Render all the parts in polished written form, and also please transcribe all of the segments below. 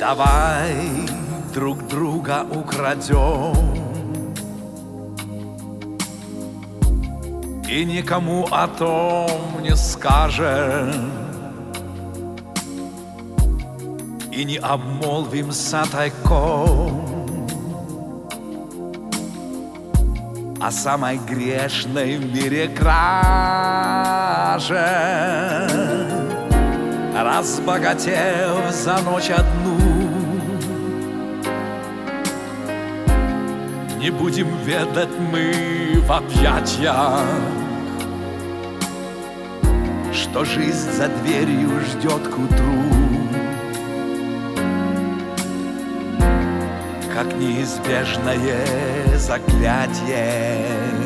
Давай друг друга украдем и никому о том не скажем, и не обмолвимся тайком о самой грешной в мире краже, разбогатев за ночь одну. Не будем ведать мы в объятиях, что жизнь за дверью ждет к утру, как неизбежное заклятие.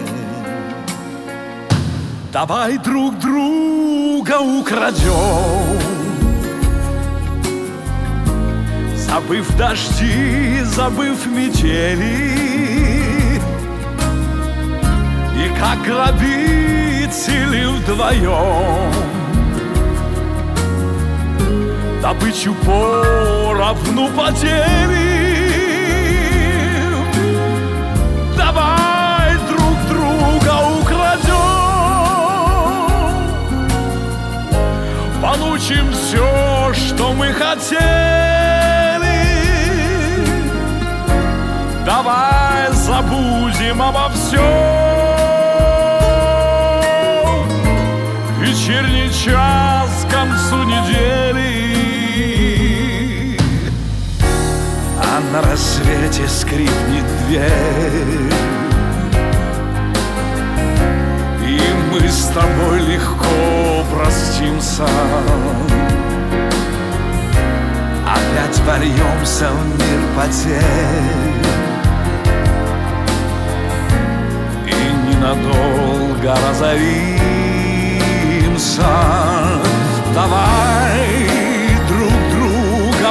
Давай друг друга украдем, забыв дожди, забыв метели, и как грабители вдвоем добычу поровну поделим. Давай друг друга украдем, получим все, что мы хотели. Давай забудем обо всем вечерний час к концу недели, а на рассвете скрипнет дверь, и мы с тобой легко простимся. Опять вольемся в мир потерь и ненадолго разоримся. Давай друг друга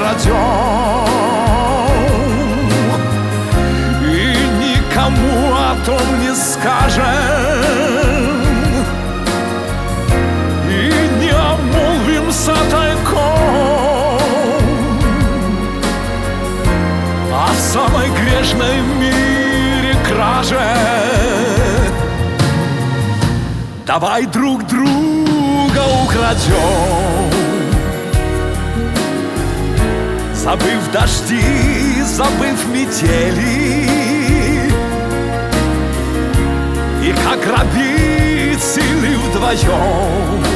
украдем и никому о том не скажем, и не обмолвимся тайком о самой грешной в мире краже. Давай друг друга украдем, забыв дожди, забыв метели, и как грабители вдвоем